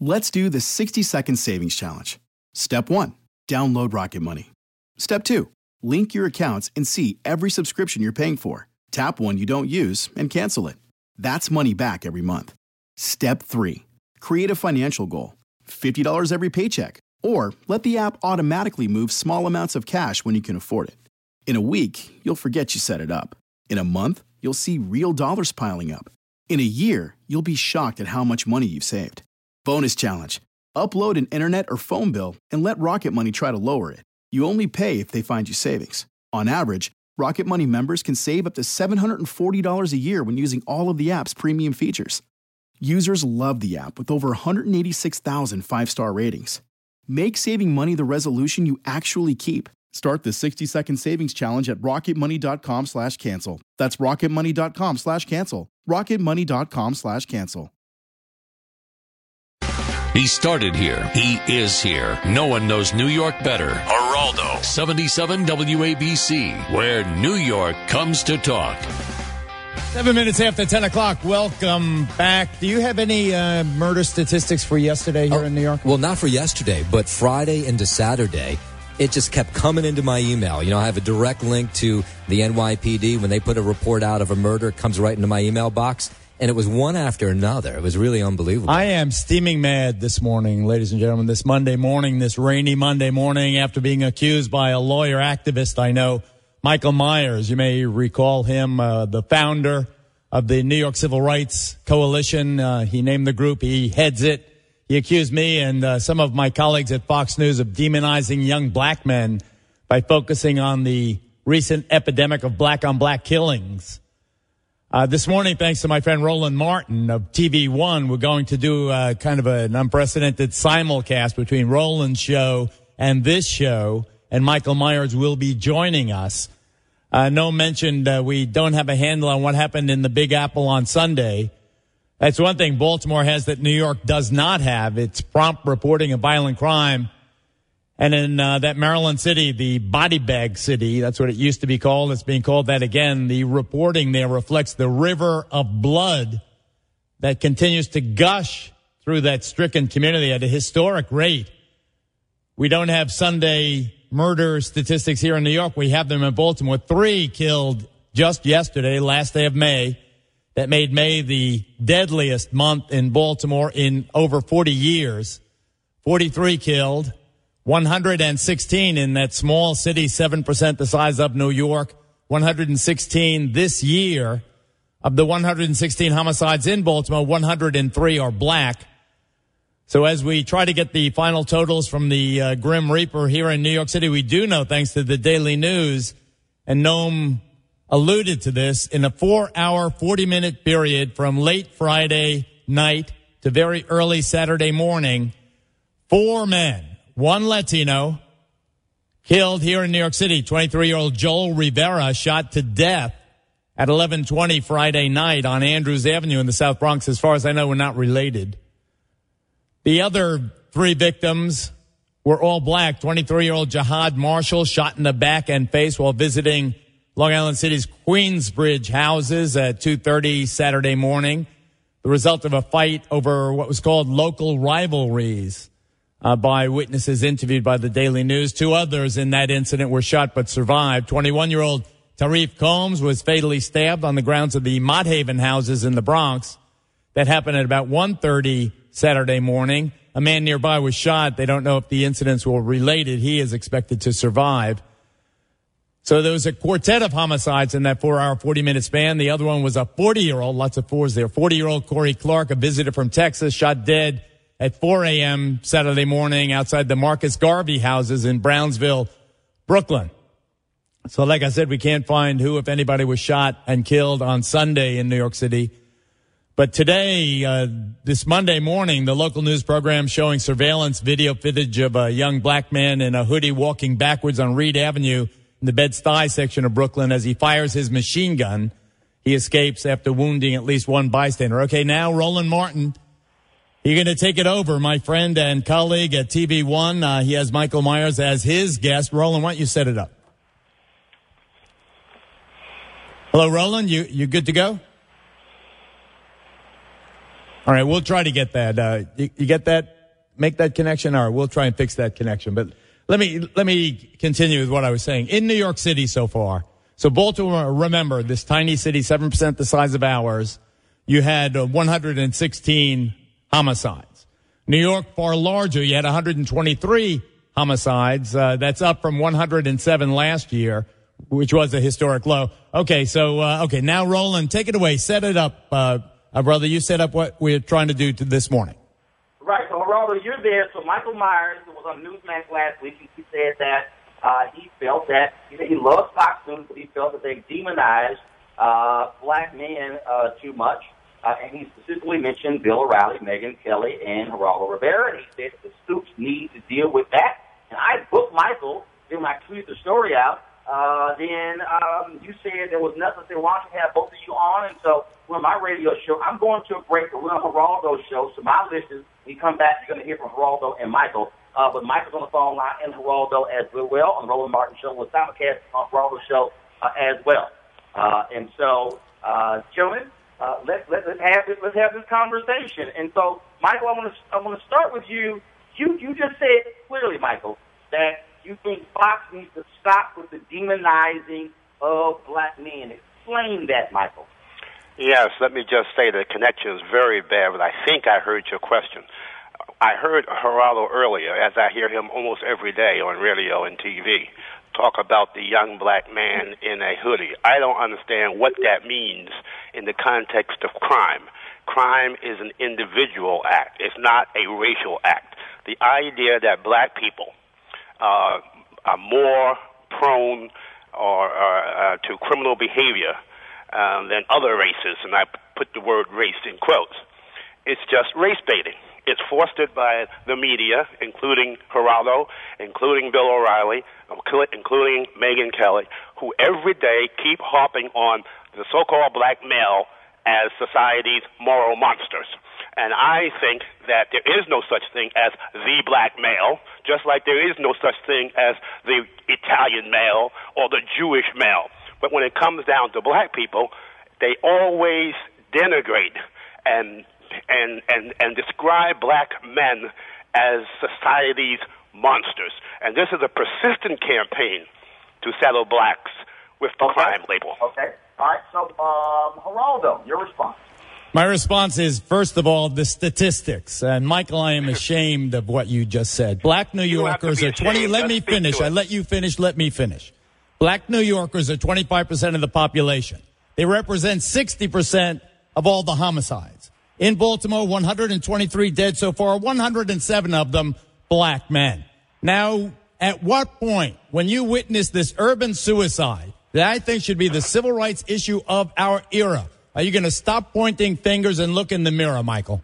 Let's do the 60-second savings challenge. Step 1. Download Rocket Money. Step 2. Link your accounts and see every subscription you're paying for. Tap one you don't use and cancel it. That's money back every month. Step 3. Create a financial goal. $50 every paycheck. Or let the app automatically move small amounts of cash when you can afford it. In a week, you'll forget you set it up. In a month, you'll see real dollars piling up. In a year, you'll be shocked at how much money you've saved. Bonus challenge. Upload an internet or phone bill and let Rocket Money try to lower it. You only pay if they find you savings. On average, Rocket Money members can save up to $740 a year when using all of the app's premium features. Users love the app with over 186,000 five-star ratings. Make saving money the resolution you actually keep. Start the 60-second savings challenge at rocketmoney.com/cancel. That's rocketmoney.com/cancel. rocketmoney.com/cancel. He started here. He is here. No one knows New York better. Geraldo, 77 WABC, where New York comes to talk. 7 minutes after 10 o'clock. Welcome back. Do you have any murder statistics for yesterday here in New York? Well, not for yesterday, but Friday into Saturday, it just kept coming into my email. You know, I have a direct link to the NYPD. When they put a report out of a murder, it comes right into my email box. And it was one after another. It was really unbelievable. I am steaming mad this morning, ladies and gentlemen, this Monday morning, this rainy Monday morning, after being accused by a lawyer activist I know, Michael Myers. You may recall him, the founder of the New York Civil Rights Coalition. He named the group. He heads it. He accused me and some of my colleagues at Fox News of demonizing young black men by focusing on the recent epidemic of black-on-black killings. This morning, thanks to my friend Roland Martin of TV One, we're going to do kind of an unprecedented simulcast between Roland's show and this show, and Michael Myers will be joining us. No mentioned we don't have a handle on what happened in the Big Apple on Sunday. That's one thing Baltimore has that New York does not have. It's prompt reporting of violent crime. And in that Maryland city, the body bag city, that's what it used to be called. It's being called that again. The reporting there reflects the river of blood that continues to gush through that stricken community at a historic rate. We don't have Sunday murder statistics here in New York. We have them in Baltimore. 3 killed just yesterday, last day of May. That made May the deadliest month in Baltimore in over 40 years. 43 killed. 116 in that small city, 7% the size of New York. 116 this year. Of the 116 homicides in Baltimore, 103 are black. So as we try to get the final totals from the Grim Reaper here in New York City, we do know, thanks to the Daily News, and Noam alluded to this, in a 4-hour, 40-minute period from late Friday night to very early Saturday morning, 4 men, 1 Latino, killed here in New York City. 23-year-old Joel Rivera shot to death at 11:20 Friday night on Andrews Avenue in the South Bronx. As far as I know, we're not related. The other 3 victims were all black. 23-year-old Jihad Marshall shot in the back and face while visiting Long Island City's Queensbridge houses at 2:30 Saturday morning. The result of a fight over what was called local rivalries. By witnesses interviewed by the Daily News. 2 others in that incident were shot but survived. 21-year-old Tarif Combs was fatally stabbed on the grounds of the Mott Haven houses in the Bronx. That happened at about 1:30 Saturday morning. A man nearby was shot. They don't know if the incidents were related. He is expected to survive. So there was a quartet of homicides in that 4-hour, 40-minute span. The other one was a 40-year-old, lots of 4s there, 40-year-old Corey Clark, a visitor from Texas, shot dead at 4 a.m. Saturday morning outside the Marcus Garvey houses in Brownsville, Brooklyn. So like I said, we can't find who, if anybody, was shot and killed on Sunday in New York City. But today, this Monday morning, the local news program showing surveillance video footage of a young black man in a hoodie walking backwards on Reed Avenue in the Bed-Stuy section of Brooklyn as he fires his machine gun. He escapes after wounding at least 1 bystander. Okay, now Roland Martin. You're going to take it over, my friend and colleague at TV One. He has Michael Myers as his guest. Roland, why don't you set it up? Hello, Roland. You good to go? All right, we'll try to get that. You get that? Make that connection? All right, we'll try and fix that connection. But let me continue with what I was saying. In New York City so far, so Baltimore, remember, this tiny city, 7% the size of ours, you had 116 homicides. New York, far larger, you had 123 homicides. That's up from 107 last year, which was a historic low. Okay, so, now Roland, take it away. Set it up, brother. You set up what we're trying to do this morning. Right, so Geraldo, you're there. So Michael Myers was on Newsmax last week, and he said that he felt that he loves Fox News, but he felt that they demonized black men too much. And he specifically mentioned Bill O'Reilly, Megyn Kelly, and Geraldo Rivera. And he said that the Stoops need to deal with that. And I booked Michael, then I tweeted the story out. Then you said there was nothing. They wanted to have both of you on. And so on my radio show, I'm going to a break. We're on Geraldo's show. So my listeners, when you come back, you're going to hear from Geraldo and Michael. But Michael's on the phone line and Geraldo as well on the Roland Martin show with simulcast on Geraldo's show as well. And so, gentlemen, let's have this conversation. And so, Michael, I want to start with you. You just said clearly, Michael, that you think Fox needs to stop with the demonizing of black men. Explain that, Michael. Yes, let me just say the connection is very bad, but I think I heard your question. I heard Geraldo earlier, as I hear him almost every day on radio and TV, talk about the young black man in a hoodie. I don't understand what that means in the context of crime. Crime is an individual act. It's not a racial act. The idea that black people are more prone to criminal behavior than other races, and I put the word race in quotes, it's just race baiting. It's fostered by the media, including Geraldo, including Bill O'Reilly, including Megyn Kelly, who every day keep harping on the so-called black male as society's moral monsters. And I think that there is no such thing as the black male, just like there is no such thing as the Italian male or the Jewish male. But when it comes down to black people, they always denigrate and describe black men as society's monsters. And this is a persistent campaign to saddle blacks with the crime label. Okay. All right. So, Geraldo, your response. My response is, first of all, the statistics. And, Michael, I am ashamed of what you just said. Black New Yorkers are 20. Let me finish. I let you finish. Let me finish. Black New Yorkers are 25% of the population. They represent 60% of all the homicides. In Baltimore, 123 dead so far, 107 of them black men. Now, at what point, when you witness this urban suicide that I think should be the civil rights issue of our era, are you going to stop pointing fingers and look in the mirror, Michael?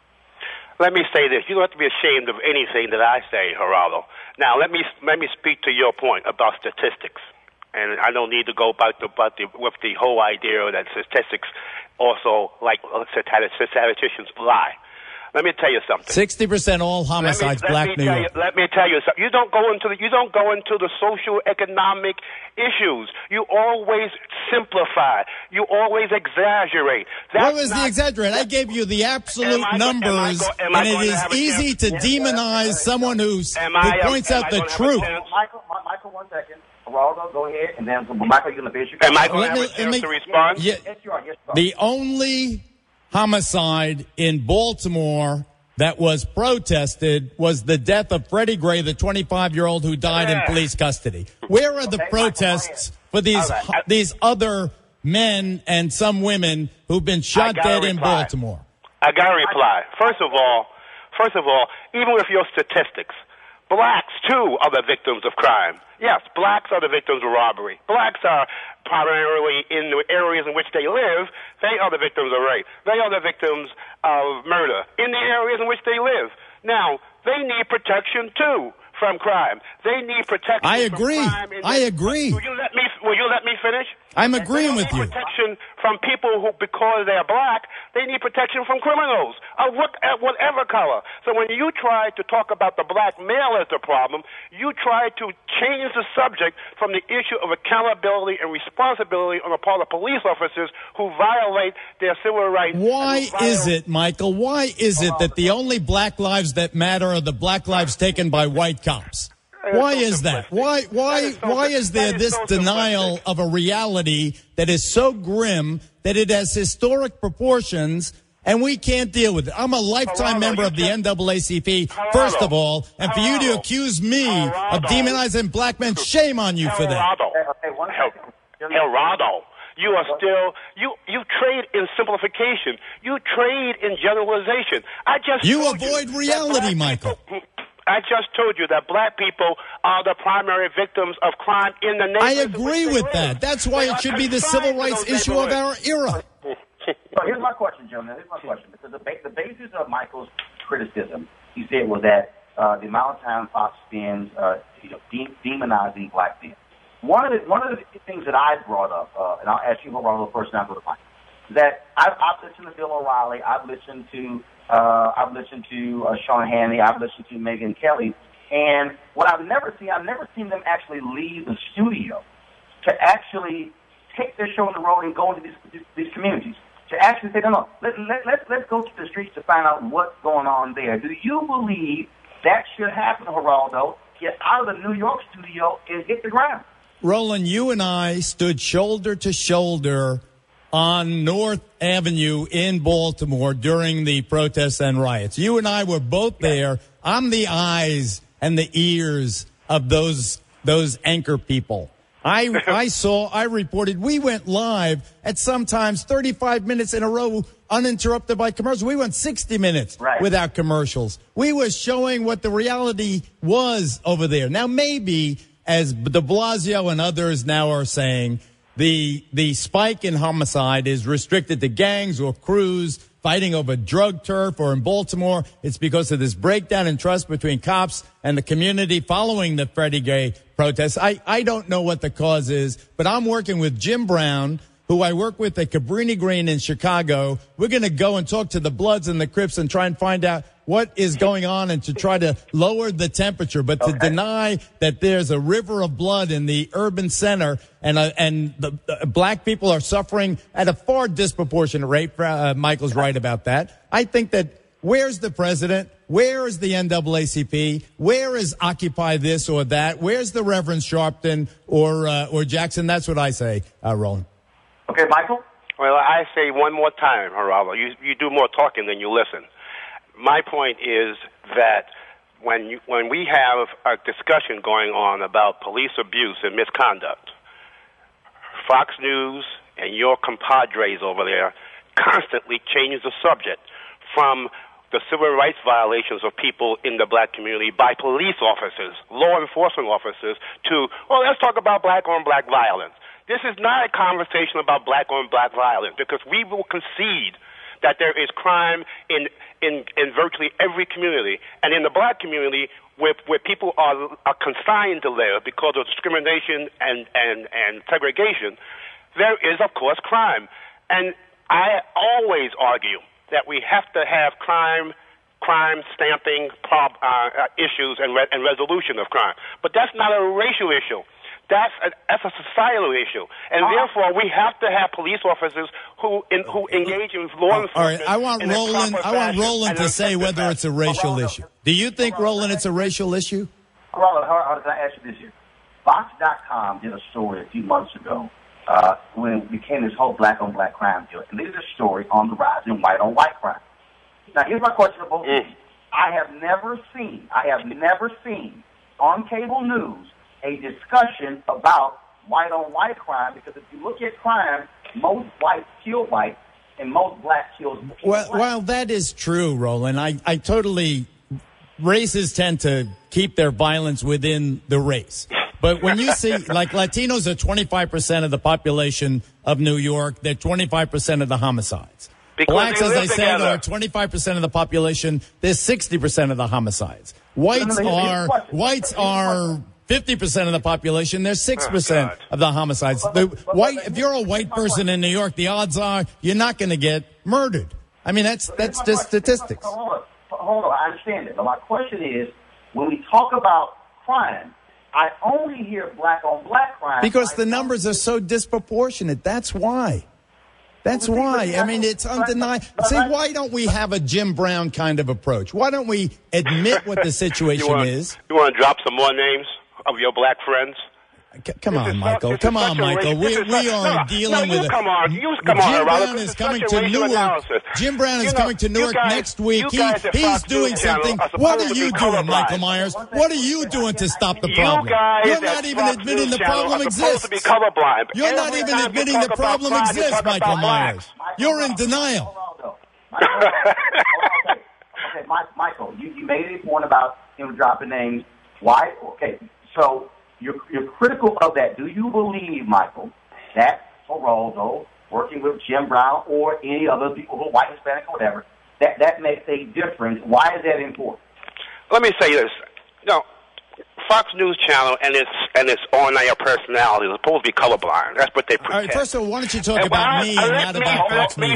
Let me say this. You don't have to be ashamed of anything that I say, Geraldo. Now, let me speak to your point about statistics. And I don't need to go with the whole idea that statistics also, like statisticians, lie. Let me tell you something. 60% all homicides, black New York. Let me tell you something. You don't go into the social economic issues. You always simplify. You always exaggerate. What was the exaggerate? I gave you the absolute numbers, and it is easy to demonize someone who points out the truth. Michael, 1 second. Geraldo, go ahead, and then Michael, you're going to finish. Am I going to have a chance to respond? Yeah, yes, you are. Yes, you are. The only homicide in Baltimore that was protested was the death of Freddie Gray, the 25-year-old who died in police custody. Where are the protests for these other men and some women who've been shot dead in Baltimore? I got to reply. First of all, even with your statistics, blacks, too, are the victims of crime. Yes, blacks are the victims of robbery. Blacks are primarily in the areas in which they live. They are the victims of rape. They are the victims of murder in the areas in which they live. Now, they need protection, too, from crime. They need protection I agree. from crime. I agree. Will you let me finish? I'm agreeing with you. Protection from people who, because they're black, they need protection from criminals of whatever color. So when you try to talk about the black male as the problem, you try to change the subject from the issue of accountability and responsibility on the part of police officers who violate their civil rights. Why is it, Michael, why is it that the only black lives that matter are the black lives taken by white cops? Why is that? Why is there this denial of a reality that is so grim that it has historic proportions and we can't deal with it? I'm a lifetime member of the NAACP, first of all, and for you to accuse me of demonizing black men, shame on you for that. Geraldo, you are still, you trade in simplification. You trade in generalization. You avoid reality, Michael. I just told you that black people are the primary victims of crime in the nation. I agree with that. That's why it should be the civil rights issue of our era. So here's my question, gentlemen. Here's my question. Because the basis of Michael's criticism, he said, was that the amount of time Fox spends demonizing black men. One of the things that I brought up, and I'll ask you about the first after the fight, that I've listened to Bill O'Reilly, I've listened to Sean Hannity, I've listened to Megyn Kelly, and what I've never seen them actually leave the studio to actually take their show on the road and go into these communities. To actually say, no, let's go to the streets to find out what's going on there. Do you believe that should happen, Geraldo? Get out of the New York studio and hit the ground. Roland, you and I stood shoulder to shoulder on North Avenue in Baltimore during the protests and riots. You and I were both there. I'm the eyes and the ears of those anchor people. I reported, we went live at sometimes 35 minutes in a row, uninterrupted by commercials. We went 60 minutes without commercials. We were showing what the reality was over there. Now, maybe, as de Blasio and others now are saying, the spike in homicide is restricted to gangs or crews fighting over drug turf, or in Baltimore, it's because of this breakdown in trust between cops and the community following the Freddie Gray protests. I don't know what the cause is, but I'm working with Jim Brown, who I work with at Cabrini Green in Chicago. We're going to go and talk to the Bloods and the Crips and try and find out what is going on and to try to lower the temperature. But to deny that there's a river of blood in the urban center and the black people are suffering at a far disproportionate rate, Michael's right about that. I think that where's the president? Where is the NAACP? Where is Occupy this or that? Where's the Reverend Sharpton or Jackson? That's what I say, Roland. Okay, Michael? Well, I say one more time, Geraldo. You do more talking than you listen. My point is that when we have a discussion going on about police abuse and misconduct, Fox News and your compadres over there constantly changes the subject from the civil rights violations of people in the black community by police officers, law enforcement officers, to, well, let's talk about black-on-black violence. This is not a conversation about black-on-black violence, because we will concede that there is crime in virtually every community. And in the black community, where people are consigned to live because of discrimination and segregation, there is, of course, crime. And I always argue that we have to have crime stamping issues and resolution of crime. But that's not a racial issue. That's a societal issue, and therefore we have to have police officers who engage in law enforcement. All right, I want Roland to say whether it's a racial issue. Do you think, Roland, it's a racial issue? Roland, how did I ask you this here? Fox.com did a story a few months ago when it became this whole black-on-black crime deal, and they did a story on the rise in white-on-white crime. Now, here's my question to both of you. I have never seen on cable news a discussion about white-on-white crime, because if you look at crime, most whites kill whites and most blacks kill whites. Well, that is true, Roland. I totally, races tend to keep their violence within the race. But when you see, like, Latinos are 25% of the population of New York, they're 25% of the homicides. Because blacks, as I said, are 25% of the population, they're 60% of the homicides. Whites are 50% of the population, they're 6% of the homicides. If you're a white person in New York, the odds are you're not going to get murdered. I mean, that's just statistics. Hold on, I understand it. But my question is, when we talk about crime, I only hear black-on-black crime. Because the numbers are so disproportionate. That's why. That's why. I mean, it's undeniable. See, why don't we have a Jim Brown kind of approach? Why don't we admit what the situation is? You want to drop some more names of your black friends? Come on, Michael. Come on, Michael. We are dealing with it. Come on. Jim Brown is coming to Newark. Jim Brown is coming to Newark next week. He's doing something. What are you doing, Michael Myers? What are you doing to stop the problem? You're not even admitting the problem exists. You're not even admitting the problem exists, Michael Myers. You're in denial. Okay, Michael, you made a point about him dropping names. Why? Okay, so you're critical of that. Do you believe, Michael, that Geraldo, working with Jim Brown or any other people who are white, Hispanic, or whatever, that makes a difference? Why is that important? Let me say this. Fox News Channel and its on-air personality is supposed to be colorblind. That's what they pretend. All right, first of all, why don't you talk about me and not about Fox News?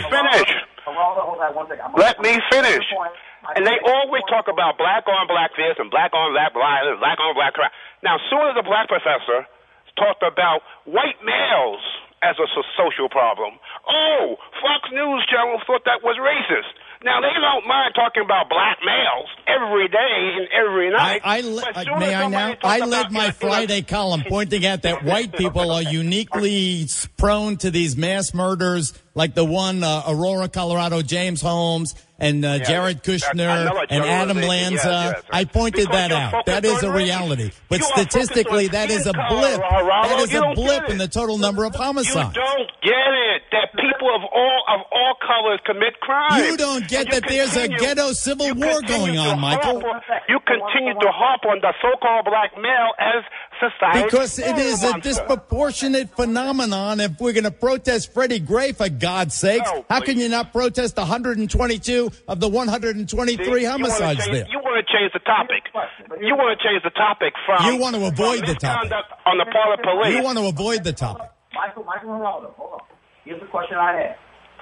Let me finish. And they always talk about black-on-black this and black-on-black violence, black-on-black crime. Now, as soon as a black professor talked about white males as a social problem, Fox News Channel thought that was racist. Now, they don't mind talking about black males every day and every night. I led my Friday column pointing out that white people are uniquely prone to these mass murders like the one, Aurora, Colorado, James Holmes, and Jared Kushner and Adam Lanza. I pointed that out. That is a reality. But statistically, that is a blip. That is a blip in the total number of homicides. You don't get it. That people of all colors commit crime. You don't get that there's a ghetto civil war going on, Michael. You continue to harp on the so-called black male as society. Because it is a disproportionate phenomenon. If we're going to protest Freddie Gray, for God's sakes, how can you not protest 122 of the 123 homicides there? You want to change the topic. You want to change the topic from... You want to avoid the topic. On the part of police. You want to avoid the topic. Michael Ronaldo, hold on. Here's the question I have.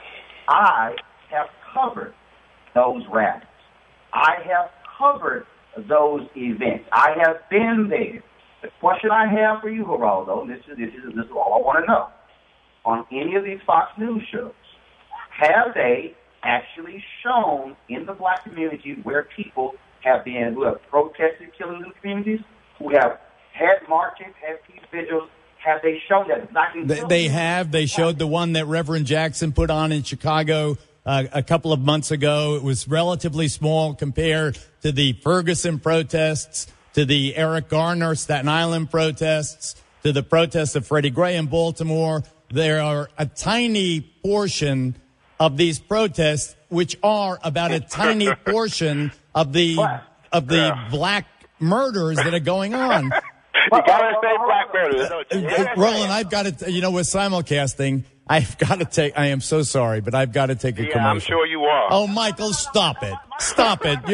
I have covered those rallies. I have covered those events. I have been there. The question I have for you, Geraldo, this is all I want to know. On any of these Fox News shows, have they actually shown in the black community where people who have protested killing in the communities, who have had marches, had peace vigils? Have they shown that? They have. They showed the one that Reverend Jackson put on in Chicago a couple of months ago. It was relatively small compared to the Ferguson protests, to the Eric Garner Staten Island protests, to the protests of Freddie Gray in Baltimore. There are a tiny portion of these protests, which are about a tiny portion of the black murders that are going on. You gotta say black murders. Roland, I've got to, we're simulcasting. I've got to take, I am so sorry, but I've got to take a commercial. I'm sure you are. Oh, Michael, stop it. Stop it.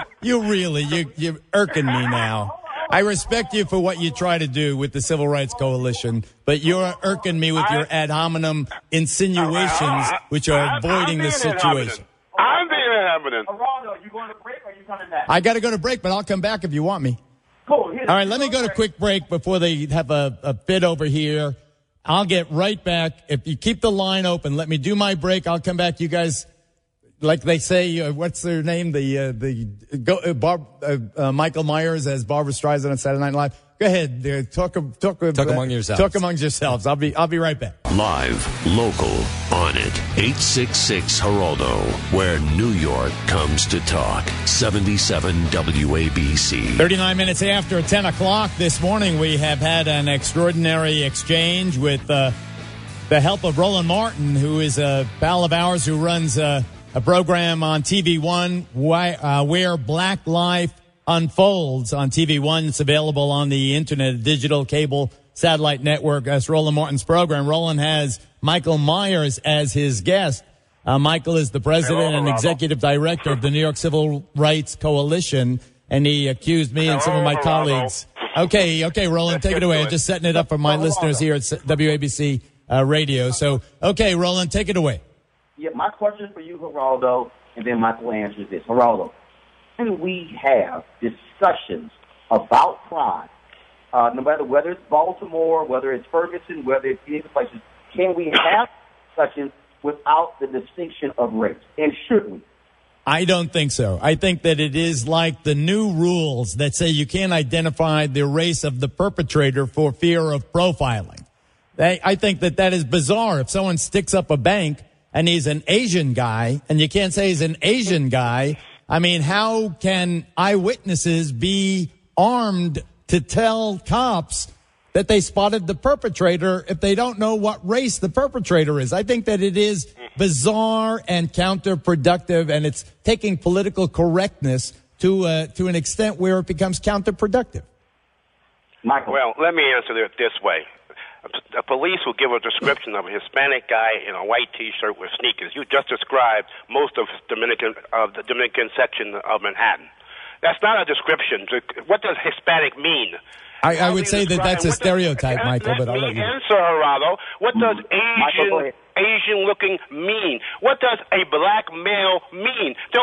You're irking me now. I respect you for what you try to do with the Civil Rights Coalition, but you're irking me with your ad hominem insinuations, which are avoiding the situation. I'm being ad hominem. Geraldo, are you going to break or are you coming back? I got to go to break, but I'll come back if you want me. Cool. All right, let me go to quick break before they have a fit over here. I'll get right back. If you keep the line open, let me do my break. I'll come back. You guys, like they say, what's their name? Michael Myers as Barbra Streisand on Saturday Night Live. Go ahead. Talk among yourselves. Talk among yourselves. I'll be right back. Live, local, on it. 866 Geraldo, where New York comes to talk. 77 WABC. 39 minutes after 10 o'clock this morning, we have had an extraordinary exchange with the help of Roland Martin, who is a pal of ours who runs a program on TV One where Black Life Unfolds on TV One. It's available on the internet, digital, cable, satellite network. That's Roland Martin's program. Roland has Michael Myers as his guest. Michael is the president and executive director of the New York Civil Rights Coalition, and he accused me and some of my colleagues Okay, Roland, take it away. I'm just setting it up for my listeners here at WABC Radio. So, okay, Roland, take it away. Yeah, my question for you, Geraldo, and then Michael answers this. Geraldo, can we have discussions about crime, no matter whether it's Baltimore, whether it's Ferguson, whether it's any other places, can we have discussions without the distinction of race? And should we? I don't think so. I think that it is like the new rules that say you can't identify the race of the perpetrator for fear of profiling. I think that is bizarre. If someone sticks up a bank and he's an Asian guy and you can't say he's an Asian guy, I mean, how can eyewitnesses be armed to tell cops that they spotted the perpetrator if they don't know what race the perpetrator is? I think that it is bizarre and counterproductive, and it's taking political correctness to an extent where it becomes counterproductive. Michael. Well, let me answer it this way. The police will give a description of a Hispanic guy in a white T-shirt with sneakers. You just described most of the Dominican section of Manhattan. That's not a description. What does Hispanic mean? I would say that's a stereotype, Michael, but I'll let you answer, Geraldo. What does Asian-looking mean? What does a black male mean? They're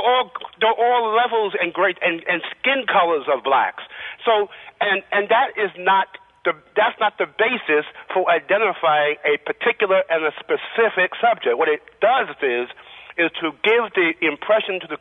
all levels and skin colors of blacks. So, and that is not that's not the basis for identifying a particular and a specific subject. What it does is to give the impression to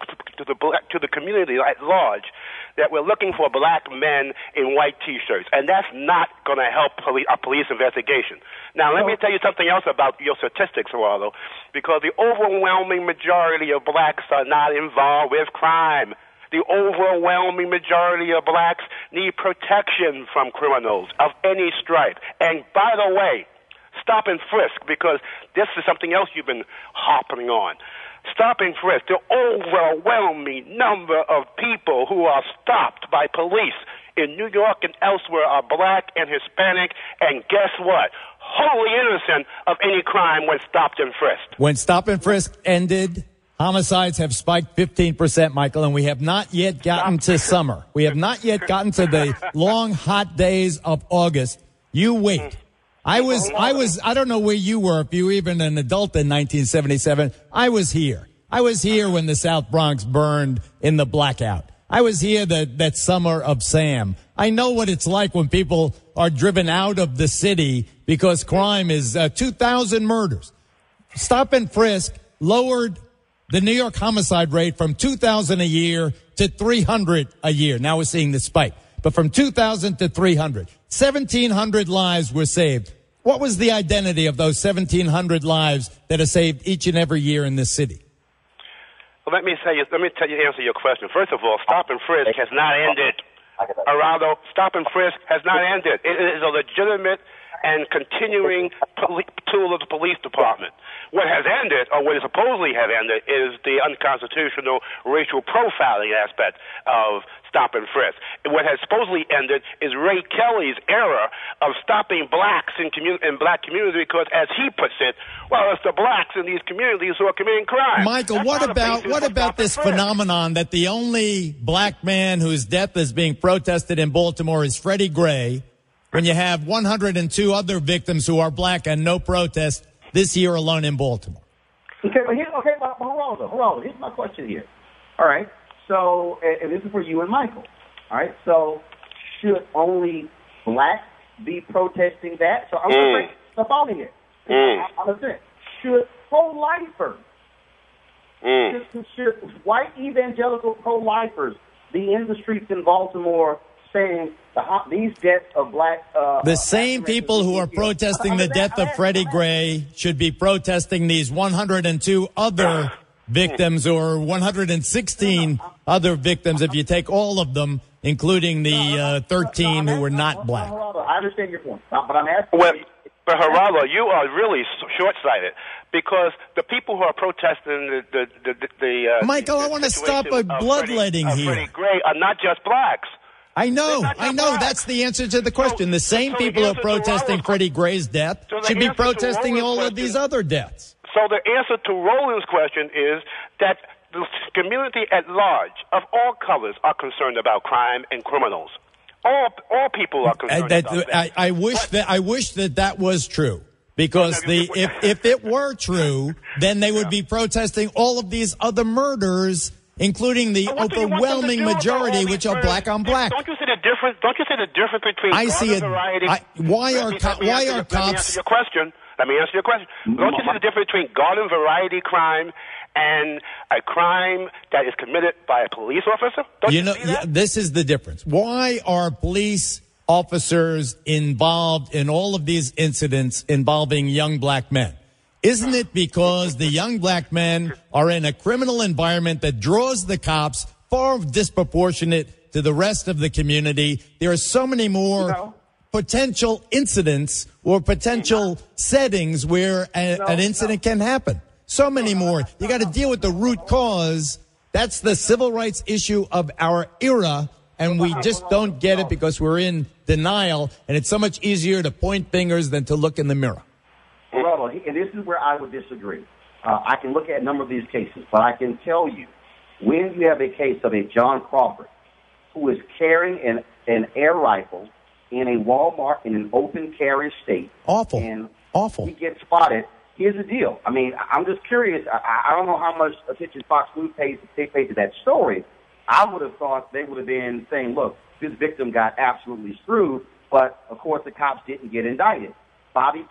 the community at large that we're looking for black men in white T-shirts, and that's not going to help a police investigation. Now, let me tell you something else about your statistics, Geraldo, because the overwhelming majority of blacks are not involved with crime. The overwhelming majority of blacks need protection from criminals of any stripe. And by the way, stop and frisk, because this is something else you've been harping on. Stop and frisk. The overwhelming number of people who are stopped by police in New York and elsewhere are black and Hispanic, and guess what? Wholly innocent of any crime when stopped and frisked. When stop and frisk ended, homicides have spiked 15%, Michael, and we have not yet gotten to summer. We have not yet gotten to the long, hot days of August. You wait. I don't know where you were, if you were even an adult in 1977. I was here. I was here when the South Bronx burned in the blackout. I was here that summer of Sam. I know what it's like when people are driven out of the city because crime is 2,000 murders. Stop and frisk lowered the New York homicide rate from 2,000 a year to 300 a year. Now we're seeing the spike. But from 2,000 to 300, 1,700 lives were saved. What was the identity of those 1,700 lives that are saved each and every year in this city? Well, let me answer your question. First of all, stop and frisk has not ended. Geraldo, stop and frisk has not ended. It is a legitimate and continuing tool of the police department. What has ended, or what supposedly have ended, is the unconstitutional racial profiling aspect of stop and frisk. What has supposedly ended is Ray Kelly's era of stopping blacks in black communities because, as he puts it, well, it's the blacks in these communities who are committing crime. Michael, what about this phenomenon that the only black man whose death is being protested in Baltimore is Freddie Gray, when you have 102 other victims who are black and no protest this year alone in Baltimore? Okay, but hold on. Here's my question here. All right, so, and this is for you and Michael. All right, so should only blacks be protesting that? So I'm going to break the phone here. I'm going to say, should pro-lifers, should white evangelical pro-lifers be in the streets in Baltimore saying these deaths of black... the same people who are protesting the death of Freddie Gray should be protesting these 102 other victims, or 116 other victims, if you take all of them, including the 13 who were not black. I understand your point, but I'm asking... But Geraldo, you are really short-sighted, because the people who are protesting the Michael, I want to stop a bloodletting here. Freddie Gray are not just blacks. I know. That's the answer to the question. The same people who are protesting Freddie Gray's death should be protesting all of these other deaths. So the answer to Roland's question is that the community at large, of all colors, are concerned about crime and criminals. All people are concerned about that. I wish that was true. Because if it were true, then they would be protesting all of these other murders, including the overwhelming majority, which are black on black. Don't you see the difference? Don't you see the difference between garden variety? Why are cops? Let me answer your question. Don't you see the difference between garden variety crime and a crime that is committed by a police officer? Don't you see that? This is the difference. Why are police officers involved in all of these incidents involving young black men? Isn't it because the young black men are in a criminal environment that draws the cops far disproportionate to the rest of the community? There are so many more potential incidents or potential settings where an incident can happen. So many more. You got to deal with the root cause. That's the civil rights issue of our era. And we just don't get it because we're in denial, and it's so much easier to point fingers than to look in the mirror. Well, and this is where I would disagree. I can look at a number of these cases, but I can tell you, when you have a case of a John Crawford who is carrying an air rifle in a Walmart in an open carry state. Awful. He gets spotted. Here's the deal. I mean, I'm just curious. I don't know how much attention Fox News paid to that story. I would have thought they would have been saying, look, this victim got absolutely screwed, but, of course, the cops didn't get indicted. Robbie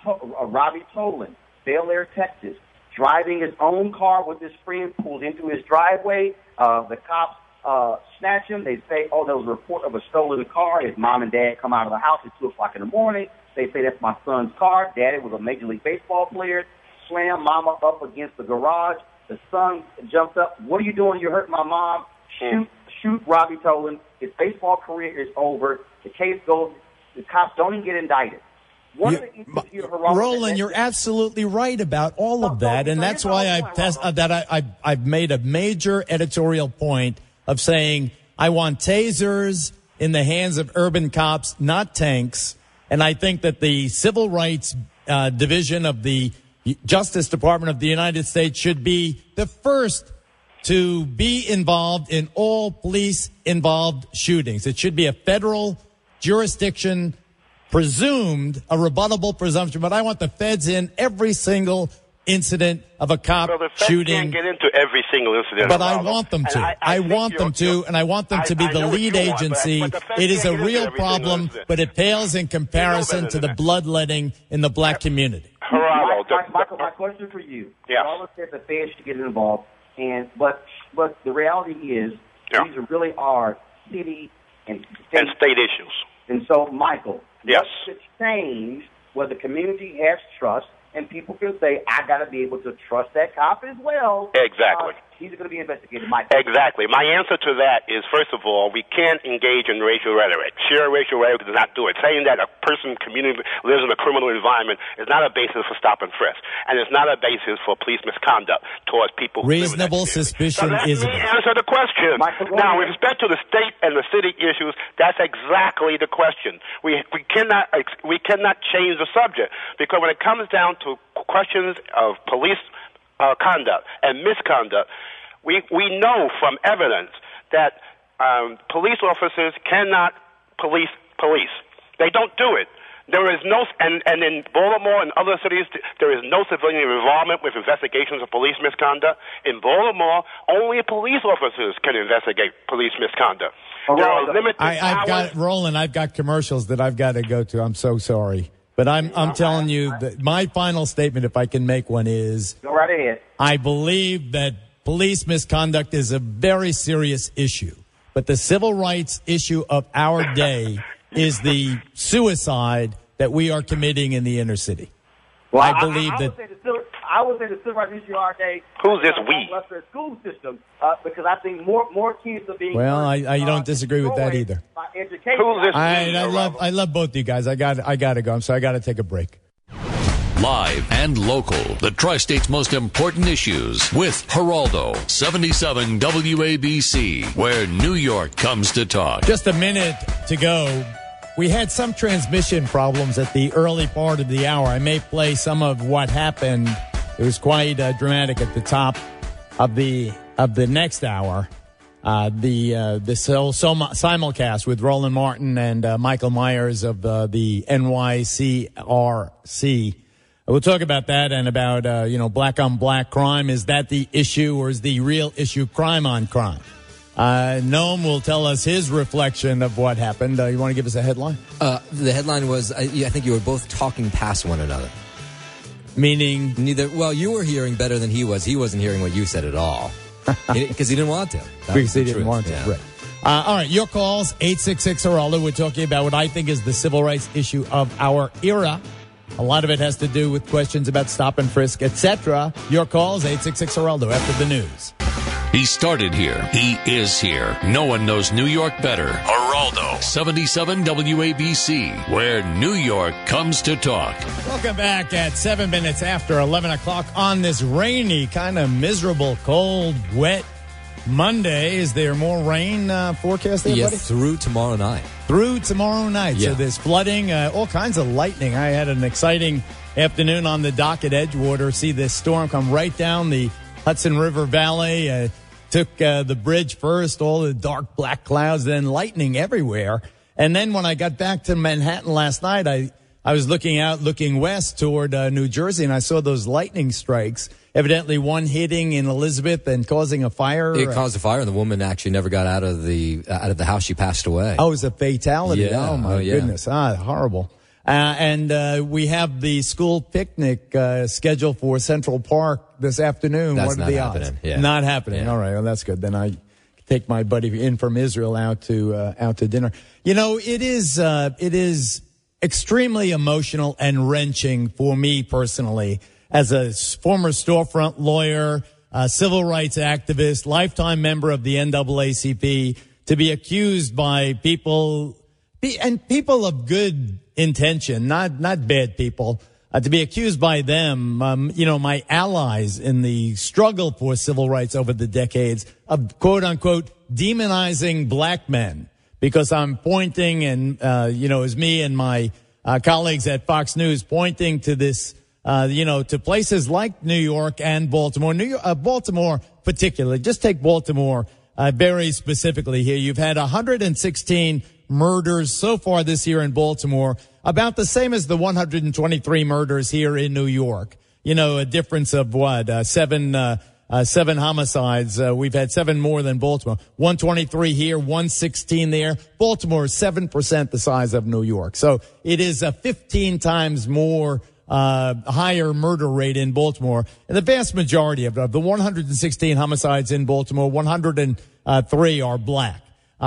Tolan, Bel Air, Texas, driving his own car with his friend, pulls into his driveway. The cops snatch him. They say, there was a report of a stolen car. His mom and dad come out of the house at 2 o'clock in the morning. They say, that's my son's car. Daddy was a Major League Baseball player. Slam mama up against the garage. The son jumps up. What are you doing? You hurt my mom. Shoot Robbie Tolan. His baseball career is over. The case goes. The cops don't even get indicted. Roland, you're absolutely right about all of that, and that's why I've made a major editorial point of saying I want tasers in the hands of urban cops, not tanks. And I think that the Civil Rights Division of the Justice Department of the United States should be the first to be involved in all police-involved shootings. It should be a federal jurisdiction, presumed, a rebuttable presumption. But I want the feds in every single incident of a cop shooting. Can't get into every single incident. But I want them to. I want them to, and I want them to be the lead agency. It is a real problem, but it pales in comparison to the bloodletting in the black community. Michael, my question for you. Yeah. All of us said the feds should get involved. But the reality is these really are city and state issues. And so, Michael, yes, what should change where the community has trust and people can say, I got to be able to trust that cop as well. Exactly. He's going to be investigated, Michael. Exactly. My answer to that is, first of all, we can't engage in racial rhetoric. Sheer racial rhetoric does not do it. Saying that a person, community lives in a criminal environment is not a basis for stop and frisk, and it's not a basis for police misconduct towards people. Reasonable suspicion is. Let me answer the question. Now, with respect to the state and the city issues, that's exactly the question. We cannot change the subject, because when it comes down to questions of police conduct and misconduct, we know from evidence that police officers cannot police. They don't do it. There is no, and in Baltimore and other cities, there is no civilian involvement with investigations of police misconduct. In Baltimore, only police officers can investigate police misconduct. There are limited powers. Roland, I've got commercials that I've got to go to. I'm so sorry. But I'm telling you that my final statement, if I can make one, is go right ahead. I believe that police misconduct is a very serious issue. But the civil rights issue of our day is the suicide that we are committing in the inner city. Well, I believe that. I would say the civil rights issue of our day. Who's this we? The school system, because I think more kids are being. Well, I don't disagree with that either. By education. Who's this? I love both you guys. I got to go. I'm sorry. I got to take a break. Live and local, the Tri-State's most important issues with Geraldo, 77 WABC, where New York comes to talk. Just a minute to go. We had some transmission problems at the early part of the hour. I may play some of what happened. It was quite dramatic at the top of the next hour. this whole simulcast with Roland Martin and Michael Myers of the NYCRC. We'll talk about that and about black on black crime. Is that the issue, or is the real issue crime on crime? Noam will tell us his reflection of what happened. You want to give us a headline? The headline was, I think you were both talking past one another. Meaning? Neither. Well, you were hearing better than he was. He wasn't hearing what you said at all. Because he didn't want to. Because he didn't want to, right. All right, your calls, 866-HERALDO. We're talking about what I think is the civil rights issue of our era. A lot of it has to do with questions about stop and frisk, etc. Your calls, 866-HERALDO, after the news. He started here. He is here. No one knows New York better. Geraldo, 77 WABC, where New York comes to talk. Welcome back at 7 minutes after 11 o'clock on this rainy, kind of miserable, cold, wet Monday. Is there more rain forecast there, buddy? Through tomorrow night. Through tomorrow night. Yeah. So there's flooding, all kinds of lightning. I had an exciting afternoon on the dock at Edgewater. See this storm come right down the Hudson River Valley. Took the bridge first, all the dark black clouds, then lightning everywhere. And then when I got back to Manhattan last night, I was looking west toward New Jersey, and I saw those lightning strikes. Evidently one hitting in Elizabeth and causing a fire. It caused a fire, and the woman actually never got out of the house. She passed away. Oh, it was a fatality. Yeah. Oh, my goodness. Horrible. And we have the school picnic scheduled for Central Park this afternoon. That's what are not the happening. odds? Yeah. Not happening. Yeah. All right. Well, that's good. Then I take my buddy in from Israel out to dinner. It is extremely emotional and wrenching for me personally as a former storefront lawyer, civil rights activist, lifetime member of the NAACP, to be accused by people of good intention, not bad people, to be accused by them, my allies in the struggle for civil rights over the decades, of quote unquote demonizing black men, because I'm pointing and, as me and my colleagues at Fox News pointing to this, to places like New York and Baltimore. Baltimore particularly, just take Baltimore very specifically here. You've had 116 murders so far this year in Baltimore, about the same as the 123 murders here in New York. A difference of seven homicides. We've had 7 more than Baltimore. 123 here, 116 there. Baltimore is 7% the size of New York. So it is a 15 times more higher murder rate in Baltimore. And the vast majority of the 116 homicides in Baltimore, 103 are black.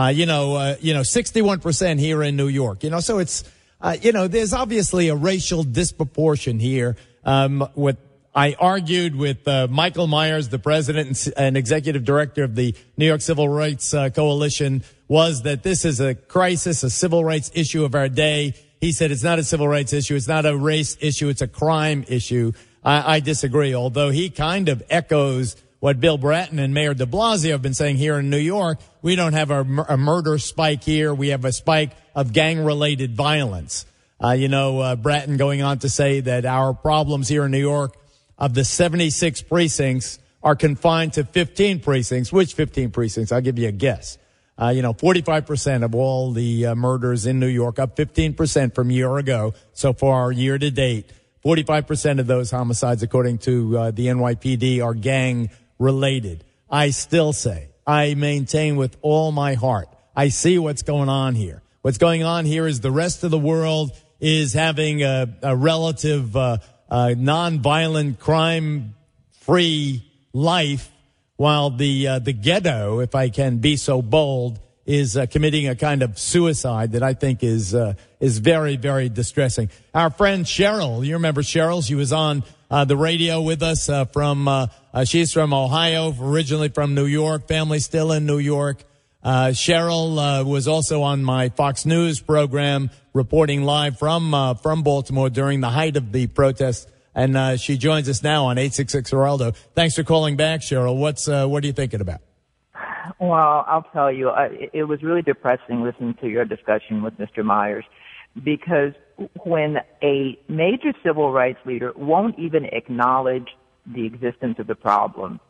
61% here in New York. So it's, there's obviously a racial disproportion here. What I argued with Michael Myers, the president and executive director of the New York Civil Rights Coalition, was that this is a crisis, a civil rights issue of our day. He said it's not a civil rights issue, it's not a race issue, it's a crime issue. I disagree, although he kind of echoes what Bill Bratton and Mayor de Blasio have been saying here in New York. We don't have a murder spike here. We have a spike of gang-related violence. Bratton going on to say that our problems here in New York, of the 76 precincts, are confined to 15 precincts. Which 15 precincts? I'll give you a guess. 45% of all the murders in New York, up 15% from a year ago. So far, year to date, 45% of those homicides, according to the NYPD, are gang-related. I still say, I maintain with all my heart, I see what's going on here. What's going on here is the rest of the world is having a relative nonviolent, crime-free life, while the ghetto, if I can be so bold, is committing a kind of suicide that I think is very, very distressing. Our friend Cheryl, you remember Cheryl? She was on the radio with us she's from Ohio, originally from New York, family still in New York. Cheryl was also on my Fox News program, reporting live from Baltimore during the height of the protests. And she joins us now on 866-HERALDO. Thanks for calling back, Cheryl. What are you thinking about? Well, I'll tell you, it was really depressing listening to your discussion with Mr. Myers, because when a major civil rights leader won't even acknowledge the existence of the problem,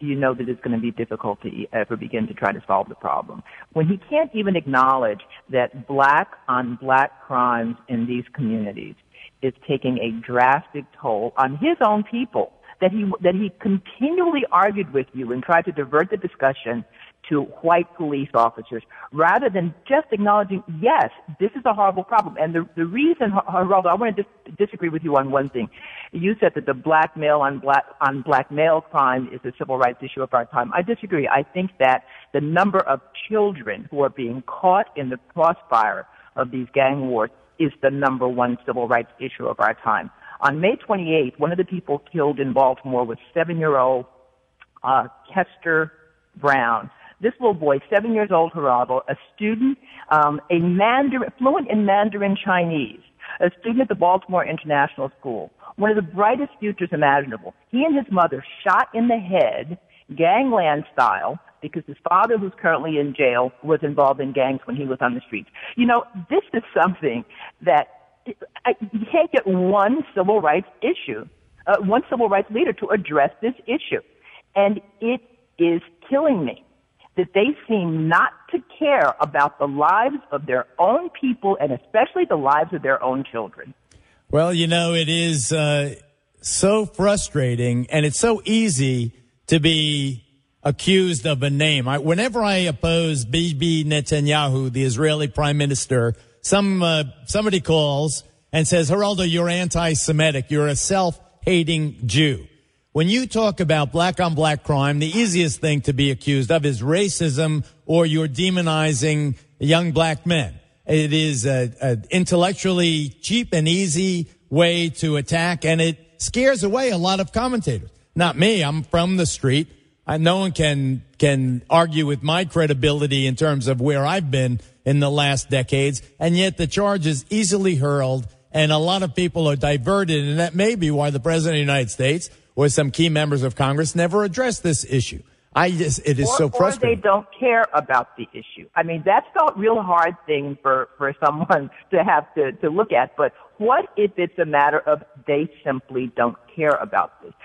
you know that it's going to be difficult to ever begin to try to solve the problem. When he can't even acknowledge that black-on-black crimes in these communities is taking a drastic toll on his own people, that he continually argued with you and tried to divert the discussion to white police officers, rather than just acknowledging, yes, this is a horrible problem. And the reason, Geraldo, I want to disagree with you on one thing. You said that the black male on black male crime is a civil rights issue of our time. I disagree. I think that the number of children who are being caught in the crossfire of these gang wars is the number one civil rights issue of our time. On May 28th, one of the people killed in Baltimore was 7-year-old Kester Brown. This little boy, 7 years old, Geraldo, a student, fluent in Mandarin Chinese, a student at the Baltimore International School, one of the brightest futures imaginable. He and his mother shot in the head, gangland style, because his father, who's currently in jail, was involved in gangs when he was on the streets. You know, this is something that you can't get one civil rights one civil rights leader to address this issue. And it is killing me that they seem not to care about the lives of their own people and especially the lives of their own children. Well, you know, it is so frustrating, and it's so easy to be accused of a name. Whenever I oppose Bibi Netanyahu, the Israeli prime minister, somebody calls and says, Geraldo, you're anti-Semitic. You're a self-hating Jew. When you talk about black-on-black crime, the easiest thing to be accused of is racism, or you're demonizing young black men. It is an intellectually cheap and easy way to attack, and it scares away a lot of commentators. Not me. I'm from the street. No one can argue with my credibility in terms of where I've been in the last decades, and yet the charge is easily hurled, and a lot of people are diverted, and that may be why the President of the United States or some key members of Congress never addressed this issue. It is so frustrating. Or they don't care about the issue. I mean, that's a real hard thing for someone to have to look at. But what if it's a matter of they simply don't care about this?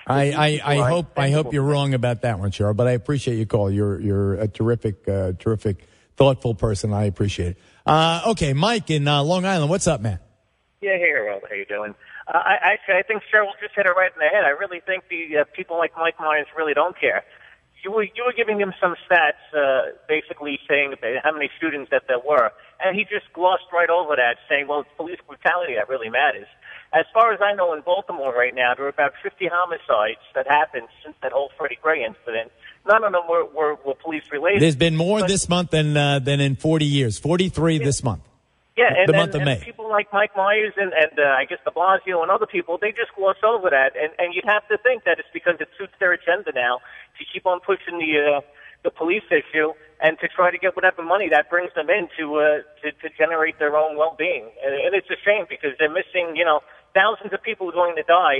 I hope you're wrong about that one, Cheryl. But I appreciate your call. You're a terrific, thoughtful person. I appreciate it. Okay, Mike in Long Island. What's up, man? Yeah, hey, Geraldo. How you doing? I think Cheryl just hit it right in the head. I really think the people like Mike Myers really don't care. You were giving him some stats, basically saying how many students that there were, and he just glossed right over that, saying, well, it's police brutality that really matters. As far as I know, in Baltimore right now, there are about 50 homicides that happened since that whole Freddie Gray incident. None of them were police-related. There's been more this month than in 40 years, 43 this month. Yeah, and, the month of May. And people like Mike Myers and I guess de Blasio and other people, they just gloss over that. And you'd have to think that it's because it suits their agenda now to keep on pushing the police issue and to try to get whatever money that brings them in to generate their own well-being. And it's a shame because they're missing, thousands of people going to die,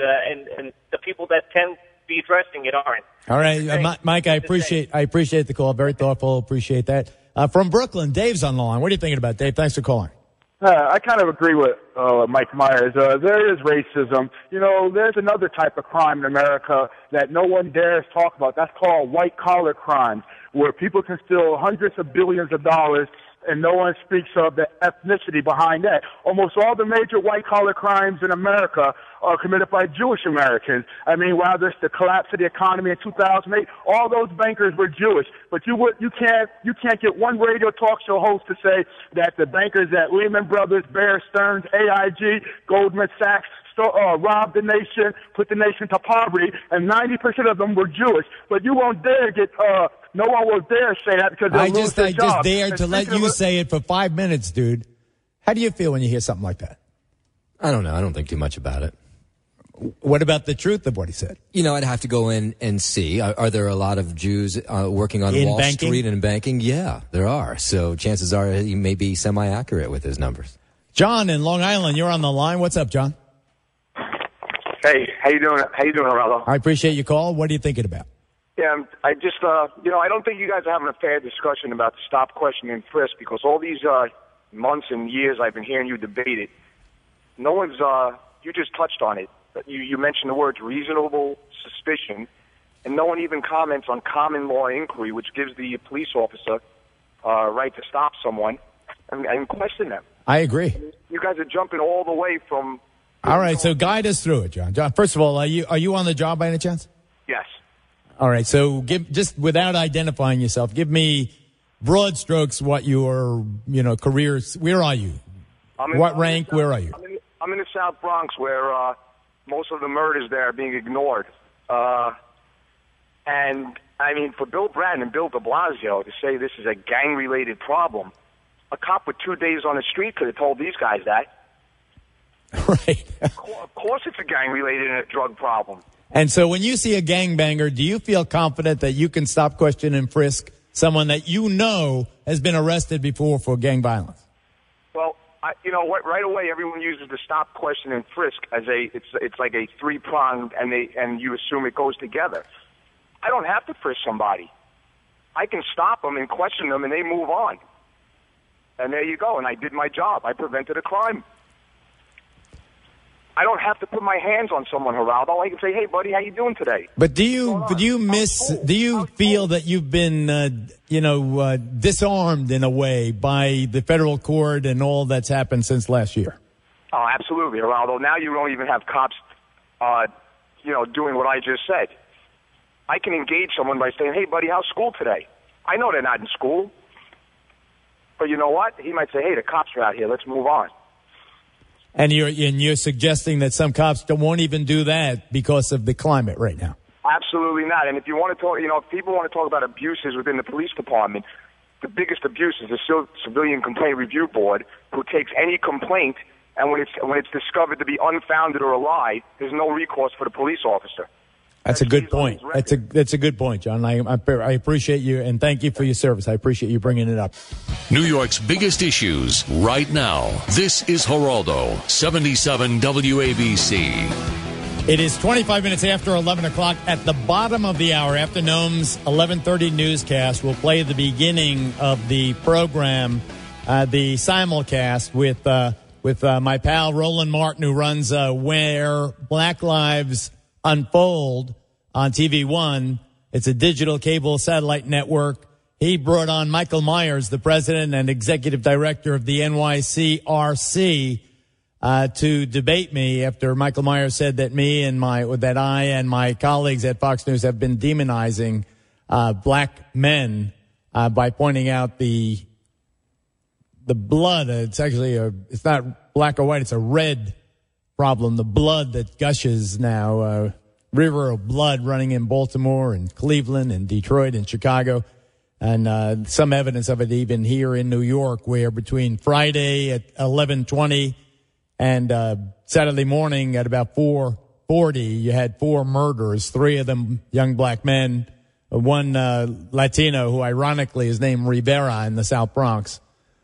and the people that can be addressing it aren't. All right, Mike, I appreciate the call. Very thoughtful. Appreciate that. From Brooklyn, Dave's on the line. What are you thinking about, Dave? Thanks for calling. I kind of agree with Mike Myers. There is racism. There's another type of crime in America that no one dares talk about. That's called white-collar crimes, where people can steal hundreds of billions of dollars and no one speaks of the ethnicity behind that. Almost all the major white-collar crimes in America are committed by Jewish Americans. I mean, whether it's the collapse of the economy in 2008, all those bankers were Jewish. But you can't get one radio talk show host to say that the bankers at Lehman Brothers, Bear Stearns, AIG, Goldman Sachs, robbed the nation, put the nation to poverty, and 90% of them were Jewish. But you won't dare get, no one will dare say that because they'll lose their job. I just dared to let you say it for 5 minutes, dude. How do you feel when you hear something like that? I don't know. I don't think too much about it. What about the truth of what he said? I'd have to go in and see. Are there a lot of Jews working on Wall Street and in banking? Yeah, there are. So chances are he may be semi-accurate with his numbers. John in Long Island, you're on the line. What's up, John? Hey, how you doing? How you doing, Geraldo? I appreciate your call. What are you thinking about? Yeah, I just, I don't think you guys are having a fair discussion about the stop, question, and frisk because all these months and years I've been hearing you debate it. No one's, you just touched on it. You mentioned the words reasonable suspicion, and no one even comments on common law inquiry, which gives the police officer right to stop someone and question them. I agree. You guys are jumping all the way from... All right, so guide us through it, John. John, first of all, are you on the job by any chance? Yes. All right, so just without identifying yourself, give me broad strokes what your careers. Where are you? What rank? Where are you? I'm in the South Bronx, where most of the murders there are being ignored. And I mean, for Bill Bratton and Bill de Blasio to say this is a gang-related problem, a cop with 2 days on the street could have told these guys that. Right. Of course it's a gang-related and a drug problem. And so when you see a gangbanger, do you feel confident that you can stop, question, and frisk someone that you know has been arrested before for gang violence? Well, you know what? Right away, everyone uses the stop, question, and frisk as it's like a three-pronged, and you assume it goes together. I don't have to frisk somebody. I can stop them and question them, and they move on. And there you go. And I did my job. I prevented a crime. I don't have to put my hands on someone, Geraldo. I can say, "Hey, buddy, how you doing today?" But do you feel that you've been, disarmed in a way by the federal court and all that's happened since last year? Oh, absolutely, Geraldo. Now you don't even have cops, doing what I just said. I can engage someone by saying, "Hey, buddy, how's school today?" I know they're not in school, but you know what? He might say, "Hey, the cops are out here. Let's move on." And you're suggesting that some cops won't even do that because of the climate right now? Absolutely not. And if you want to talk, if people want to talk about abuses within the police department, the biggest abuse is the Civilian Complaint Review Board, who takes any complaint, and when it's discovered to be unfounded or a lie, there's no recourse for the police officer. That's a good point. That's a good point, John. I appreciate you, and thank you for your service. I appreciate you bringing it up. New York's biggest issues right now. This is Geraldo, 77 WABC. It is 25 minutes after 11 o'clock. At the bottom of the hour, after Noam's 11:30 newscast, we'll play the beginning of the program, the simulcast with my pal Roland Martin, who runs Where Black Lives Unfold on TV1. It's a digital cable satellite network. He brought on Michael Myers, the president and executive director of the NYCRC, to debate me after Michael Myers said that I and my colleagues at Fox News have been demonizing black men by pointing out the blood. It's not black or white. It's a red problem. The blood that gushes now, river of blood running in Baltimore and Cleveland and Detroit and Chicago, and some evidence of it even here in New York, where between Friday at 11:20 and Saturday morning at about 4:40, you had 4 murders, 3 of them young black men, one Latino who ironically is named Rivera in the South Bronx.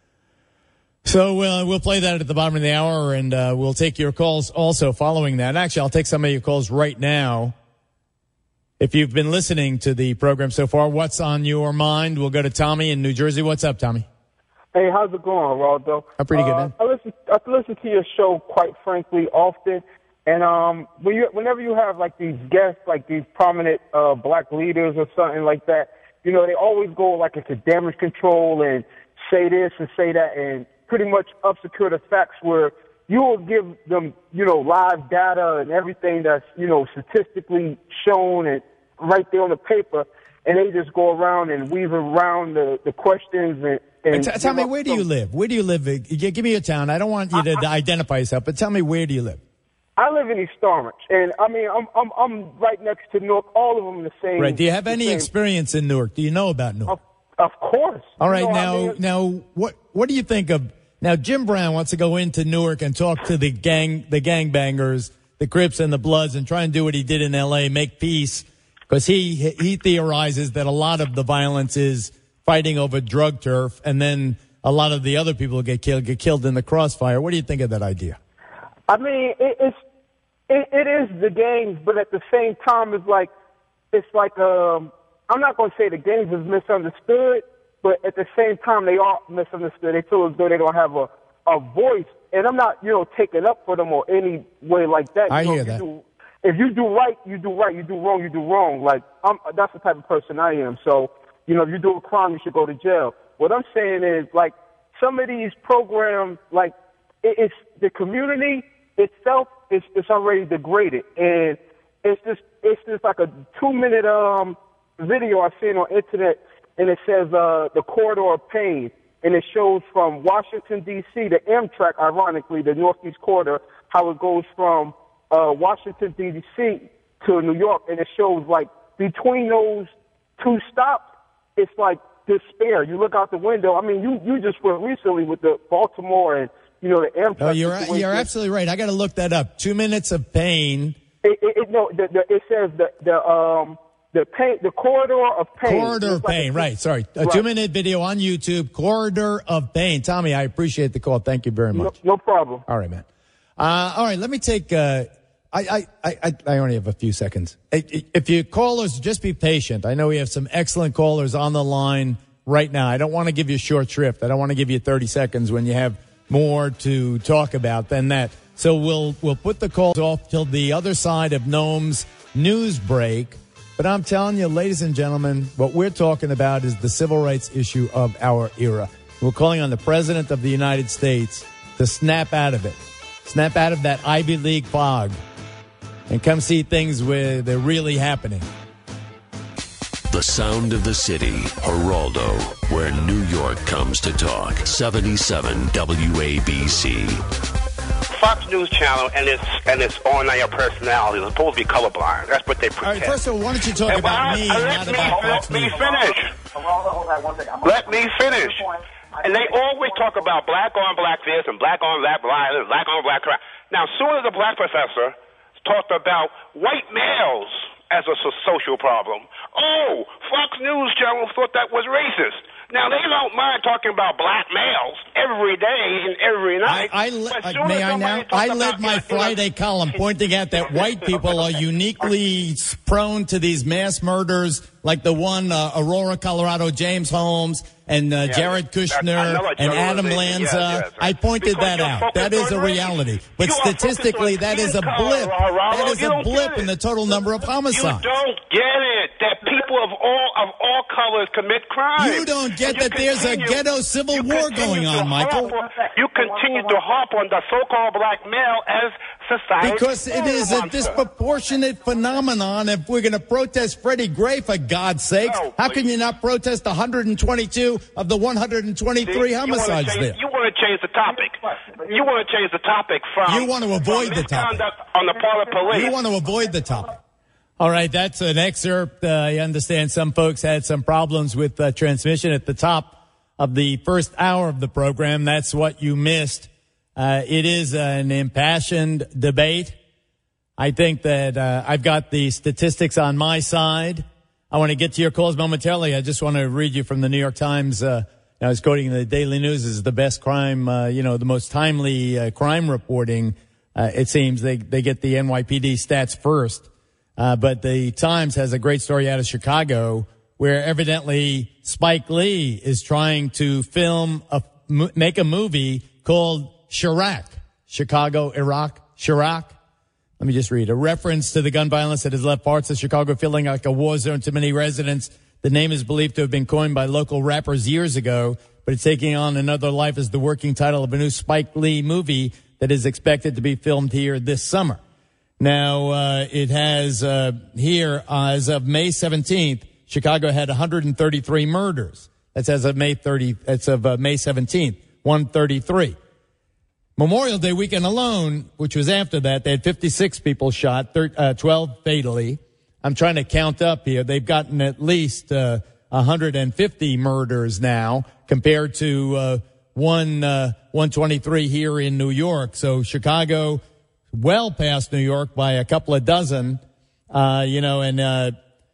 So we'll play that at the bottom of the hour, and we'll take your calls also following that. Actually, I'll take some of your calls right now. If you've been listening to the program so far, what's on your mind? We'll go to Tommy in New Jersey. What's up, Tommy? Hey, how's it going, Geraldo? I'm pretty good, man. I listen to your show, quite frankly, often. And whenever you have like these guests, like these prominent black leaders or something like that, they always go like into damage control and say this and say that and pretty much obscure the facts, where you will give them, live data and everything that's, statistically shown and right there on the paper, and they just go around and weave around the questions and tell me, where do you live? Where do you live? Give me your town. I don't want you to identify yourself, but tell me, where do you live? I live in East Orange, and I mean, I'm right next to Newark. All of them the same. Right. Do you have any experience in Newark? Do you know about Newark? Of course. All right. Now, what do you think of? Now, Jim Brown wants to go into Newark and talk to the gangbangers, the Crips and the Bloods, and try and do what he did in L.A., make peace, because he theorizes that a lot of the violence is fighting over drug turf, and then a lot of the other people get killed in the crossfire. What do you think of that idea? I mean, it is the gangs, but at the same time, it's like I'm not going to say the gangs is misunderstood, but at the same time, they are misunderstood. They feel as though they don't have a voice. And I'm not, taking up for them or any way like that. I hear that. if you do right, you do right. You do wrong, you do wrong. Like, that's the type of person I am. So, you know, if you do a crime, you should go to jail. What I'm saying is, like, some of these programs, like, it's the community itself is already degraded, and it's just like a 2-minute video I seen on internet, and it says the corridor of pain, and it shows from Washington D.C. the Amtrak, ironically, the Northeast Corridor, how it goes from Washington D.C. to New York, and it shows like between those two stops, it's like despair. You look out the window. I mean, you just went recently with the Baltimore and, you know, the Amtrak. Oh, you're absolutely right. I got to look that up. 2 minutes of pain. It says the pain, the corridor of pain. Corridor of pain, right. Sorry. A 2-minute video on YouTube, Corridor of Pain. Tommy, I appreciate the call. Thank you very much. No problem. All right, man. All right, let me take, I only have a few seconds. If you callers, just be patient. I know we have some excellent callers on the line right now. I don't want to give you short shrift. I don't want to give you 30 seconds when you have more to talk about than that. So we'll put the calls off till the other side of Noam's news break. But I'm telling you, ladies and gentlemen, what we're talking about is the civil rights issue of our era. We're calling on the President of the United States to snap out of it. Snap out of that Ivy League fog and come see things where they're really happening. The sound of the city, Geraldo, where New York comes to talk. 77 WABC. Fox News Channel and its on-air personality is supposed to be colorblind. That's what they pretend. All right, first of all, why don't you talk about me and not about Fox News? Let me finish. And they always talk about black on black this and black on black violence, black on black crime. Now, as soon as a black professor talked about white males as a social problem, Fox News Channel thought that was racist. Now, they don't mind talking about black males every day and every night. I led my Friday column pointing out that white people are uniquely prone to these mass murders like the one Aurora, Colorado, James Holmes, and Jared Kushner and Adam Lanza. I pointed that out. That is a reality. But statistically, that is a blip. That is a blip in the total number of homicides. You don't get it. That people of all colors commit crime. You don't get that there's a ghetto civil war going on, Michael. You continue to harp on the so-called black male as society. Because it is a disproportionate phenomenon. If we're going to protest Freddie Gray, for God's sakes, how can you not protest 122 of the 123 homicides there? You want to change the topic. You want to change the topic from... You want to avoid the topic. On the part of police. You want to avoid the topic. All right, that's an excerpt. I understand some folks had some problems with transmission at the top of the first hour of the program. That's what you missed. It is an impassioned debate. I think that I've got the statistics on my side. I want to get to your calls momentarily. I just want to read you from the New York Times. I was quoting the Daily News as the best crime, the most timely crime reporting. It seems they get the NYPD stats first. But the Times has a great story out of Chicago where evidently Spike Lee is trying to make a movie called Chirac. Chicago, Iraq, Chirac. Let me just read. A reference to the gun violence that has left parts of Chicago feeling like a war zone to many residents. The name is believed to have been coined by local rappers years ago, but it's taking on another life as the working title of a new Spike Lee movie that is expected to be filmed here this summer. Now, it has here, as of May 17th, Chicago had 133 murders. That's as of May 17th, 133. Memorial Day weekend alone, which was after that, they had 56 people shot, 12 fatally. I'm trying to count up here. They've gotten at least 150 murders now compared to 123 here in New York. So Chicago well past New York by a couple of dozen, it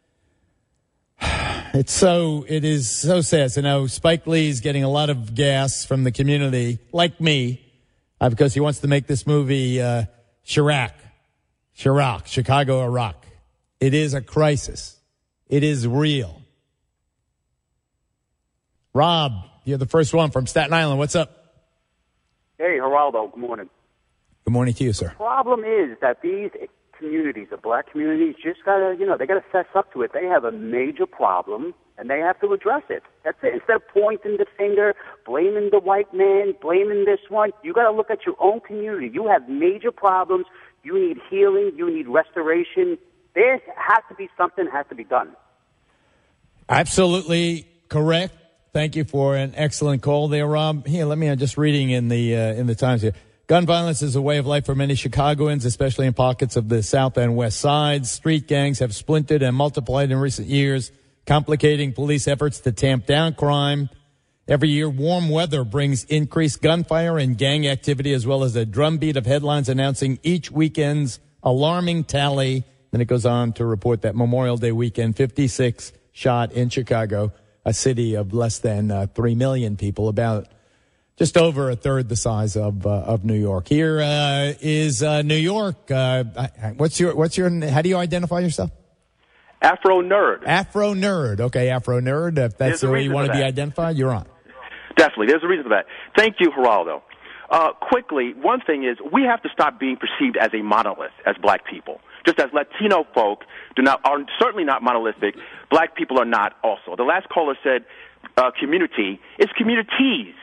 is so sad. So Spike Lee's getting a lot of gas from the community, like me, because he wants to make this movie, Chirac, Chicago, Iraq. It is a crisis. It is real. Rob, you're the first one from Staten Island. What's up? Hey, Geraldo. Good morning. Good morning to you, sir. The problem is that these communities, the black communities, just gotta, they gotta fess up to it. They have a major problem, and they have to address it. That's it. Instead of pointing the finger, blaming the white man, blaming this one, you gotta look at your own community. You have major problems. You need healing. You need restoration. There has to be something has to be done. Absolutely correct. Thank you for an excellent call there, Rob. Here, let me, I'm just reading in the Times here. Gun violence is a way of life for many Chicagoans, especially in pockets of the South and West Sides. Street gangs have splintered and multiplied in recent years, complicating police efforts to tamp down crime. Every year, warm weather brings increased gunfire and gang activity, as well as a drumbeat of headlines announcing each weekend's alarming tally. Then it goes on to report that Memorial Day weekend, 56 shot in Chicago, a city of less than 3 million people, about just over a third the size of New York. Here is New York. What's your? How do you identify yourself? Afro Nerd. Afro Nerd. Okay, Afro Nerd. If that's the way you want to be identified, you're on. Definitely. There's a reason for that. Thank you, Geraldo. Quickly, one thing is we have to stop being perceived as a monolith as black people. Just as Latino folk are certainly not monolithic, black people are not also. The last caller said community. It's communities.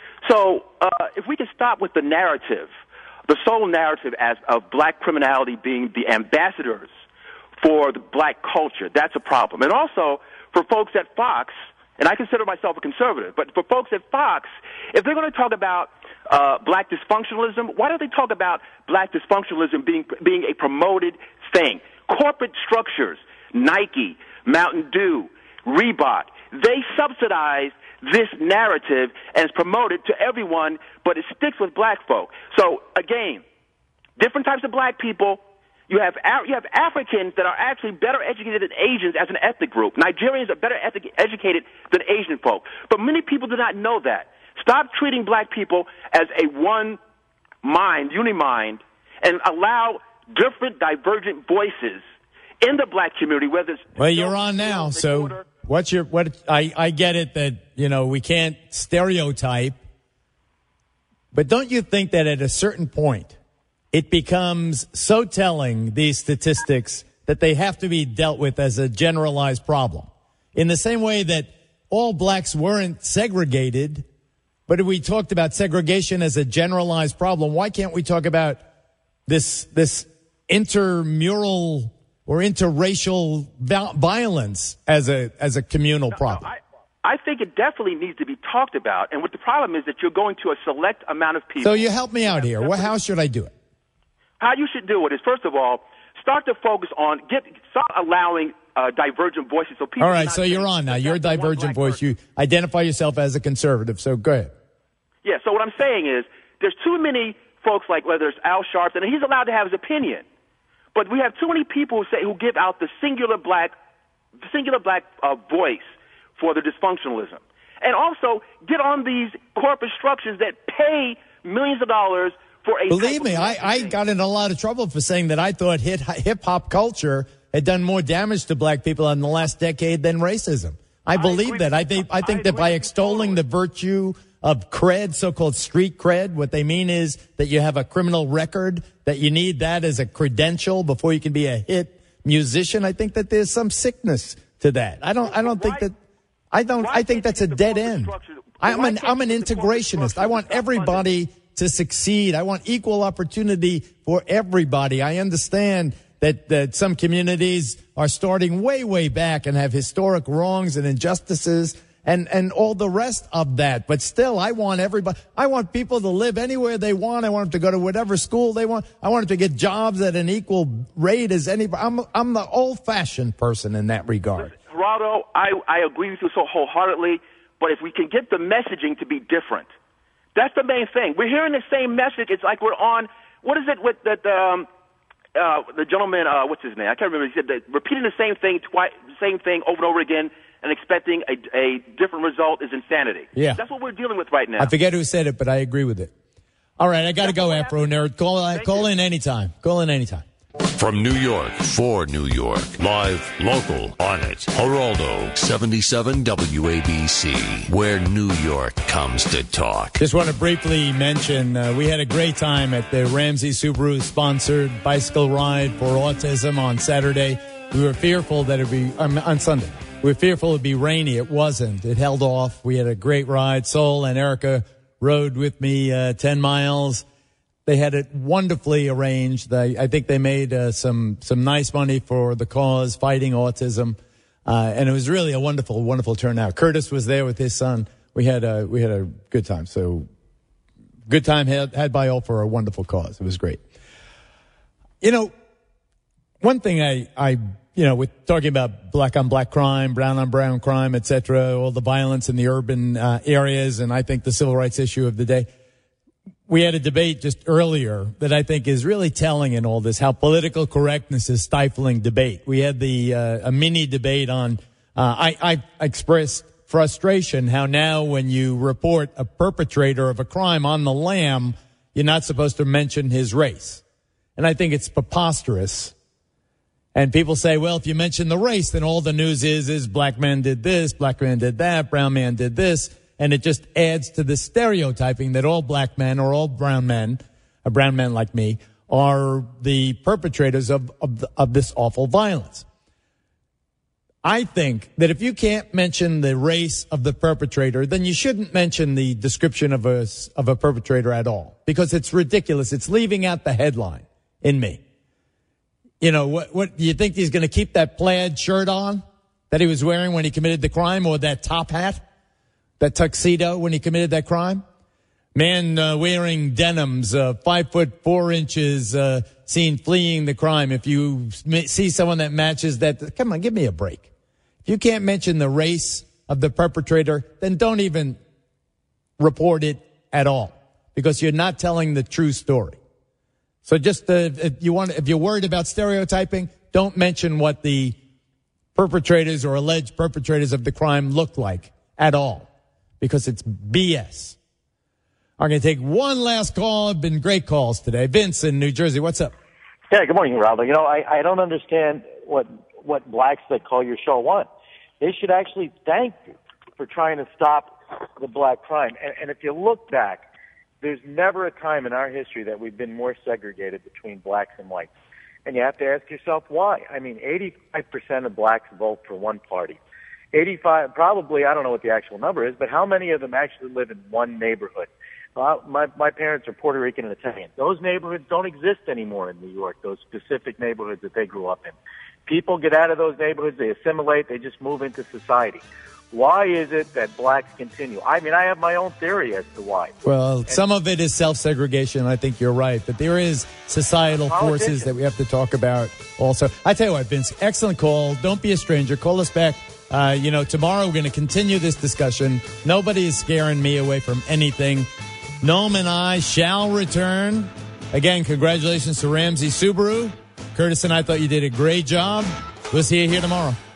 So if we can stop with the narrative, the sole narrative of black criminality being the ambassadors for the black culture, that's a problem. And also for folks at Fox, and I consider myself a conservative, but for folks at Fox, if they're going to talk about black dysfunctionalism, why don't they talk about black dysfunctionalism being a promoted thing? Corporate structures, Nike, Mountain Dew, Reebok, they subsidize this narrative and it's promoted to everyone, but it sticks with black folk. So again, different types of black people. You have Africans that are actually better educated than Asians as an ethnic group. Nigerians are better educated than Asian folk. But many people do not know that. Stop treating black people as a one mind, unimind, and allow different divergent voices in the black community, whether it's... Well, you're on now, so I get it that, we can't stereotype, but don't you think that at a certain point, it becomes so telling, these statistics, that they have to be dealt with as a generalized problem? In the same way that all blacks weren't segregated, but if we talked about segregation as a generalized problem, why can't we talk about this intermural or interracial violence as a communal problem? I think it definitely needs to be talked about. And what the problem is that you're going to a select amount of people. So you help me out here. How should I do it? How you should do it is, first of all, start to focus on, start allowing divergent voices. So people. All right, so you're on now. You're a divergent voice. You identify yourself as a conservative, so go ahead. Yeah, so what I'm saying is there's too many folks like whether it's Al Sharpton, and he's allowed to have his opinion. But we have too many people who give out the singular black voice for the dysfunctionalism. And also get on these corporate structures that pay millions of dollars for a... Believe me, I got in a lot of trouble for saying that I thought hip-hop culture had done more damage to black people in the last decade than racism. I believe that. I think that by extolling the virtue of cred, so-called street cred, what they mean is that you have a criminal record, that you need that as a credential before you can be a hit musician. I think that there's some sickness to that. I think that's a dead end. I'm an integrationist. I want everybody to succeed. I want equal opportunity for everybody. I understand that some communities are starting way, way back and have historic wrongs and injustices and all the rest of that. But still, I want people to live anywhere they want. I want them to go to whatever school they want. I want them to get jobs at an equal rate as anybody. I'm the old-fashioned person in that regard. Geraldo, I agree with you so wholeheartely, but if we can get the messaging to be different, that's the main thing. We're hearing the same message. It's like we're on, what is it with the gentleman, what's his name? I can't remember. He said that repeating the same thing over and over again and expecting a different result is insanity. Yeah. That's what we're dealing with right now. I forget who said it, but I agree with it. All right, I got to go, Afro Nerd. Call in anytime. Call in anytime. From New York, for New York, live, local, on it. Geraldo, 77 WABC, where New York comes to talk. Just want to briefly mention, we had a great time at the Ramsey Subaru-sponsored bicycle ride for autism on Saturday. We were fearful that it would be, on Sunday. We were fearful it would be rainy. It wasn't. It held off. We had a great ride. Sol and Erica rode with me 10 miles. They had it wonderfully arranged. I think they made some nice money for the cause fighting autism, and it was really a wonderful, wonderful turnout. Curtis was there with his son. We had a good time. So good time had by all for a wonderful cause. It was great. You know, one thing I with talking about black on black crime, brown on brown crime, etc., all the violence in the urban areas, and I think the civil rights issue of the day. We had a debate just earlier that I think is really telling in all this, how political correctness is stifling debate. We had a mini debate on, I expressed frustration how now when you report a perpetrator of a crime on the lam, you're not supposed to mention his race. And I think it's preposterous. And people say, well, if you mention the race, then all the news is black man did this, black man did that, brown man did this. And it just adds to the stereotyping that all black men or all brown men, brown men like me, are the perpetrators of this awful violence. I think that if you can't mention the race of the perpetrator, then you shouldn't mention the description of a perpetrator at all, because it's ridiculous. It's leaving out the headline in me. You know, what do you think he's going to keep that plaid shirt on that he was wearing when he committed the crime, or that top hat? That tuxedo when he committed that crime? Man wearing denims, 5'4", seen fleeing the crime. If you see someone that matches that, come on, give me a break. If you can't mention the race of the perpetrator, then don't even report it at all, because you're not telling the true story. So just if you're worried about stereotyping, don't mention what the perpetrators or alleged perpetrators of the crime look like at all, because it's BS. I'm going to take one last call. Been great calls today. Vince in New Jersey, what's up? Yeah, good morning, Geraldo. You know, I don't understand what blacks that call your show want. They should actually thank you for trying to stop the black crime. And if you look back, there's never a time in our history that we've been more segregated between blacks and whites. And you have to ask yourself why. I mean, 85% of blacks vote for one party. 85, probably, I don't know what the actual number is, but how many of them actually live in one neighborhood? My parents are Puerto Rican and Italian. Those neighborhoods don't exist anymore in New York, those specific neighborhoods that they grew up in. People get out of those neighborhoods, they assimilate, they just move into society. Why is it that blacks continue? I mean, I have my own theory as to why. Well, some of it is self-segregation. I think you're right. But there is societal forces that we have to talk about also. I tell you what, Vince, excellent call. Don't be a stranger. Call us back. Tomorrow we're going to continue this discussion. Nobody is scaring me away from anything. Noam and I shall return. Again, congratulations to Ramsey Subaru. Curtis and I thought you did a great job. We'll see you here tomorrow.